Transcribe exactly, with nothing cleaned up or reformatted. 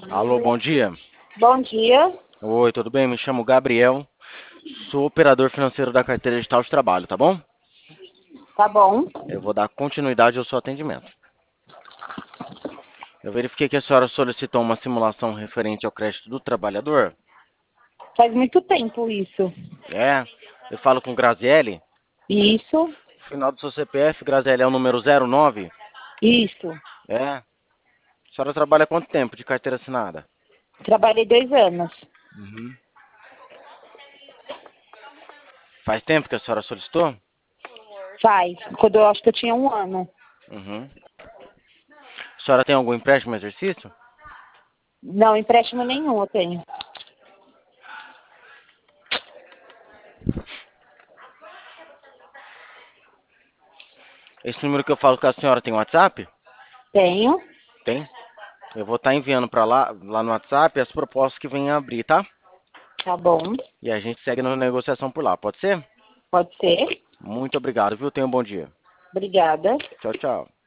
Alô, bom dia. Bom dia. Oi, tudo bem? Me chamo Gabriel. Sou operador financeiro da carteira digital de trabalho, tá bom? Tá bom. Eu vou dar continuidade ao seu atendimento. Eu verifiquei que a senhora solicitou uma simulação referente ao crédito do trabalhador. Faz muito tempo isso. É, eu falo com Graziele. Isso. O final do seu C P F, Graziele, é o número zero nove? Isso. É. A senhora trabalha há quanto tempo de carteira assinada? Trabalhei dois anos. Uhum. Faz tempo que a senhora solicitou? Faz. Quando eu acho que eu tinha um ano. Uhum. A senhora tem algum empréstimo exercício? Não, empréstimo nenhum eu tenho. Esse número que eu falo com a senhora tem WhatsApp? Tenho. Tem? Eu vou estar enviando para lá, lá no WhatsApp as propostas que vêm a abrir, tá? Tá bom. E a gente segue na negociação por lá, pode ser? Pode ser. Muito obrigado, viu? Tenha um bom dia. Obrigada. Tchau, tchau.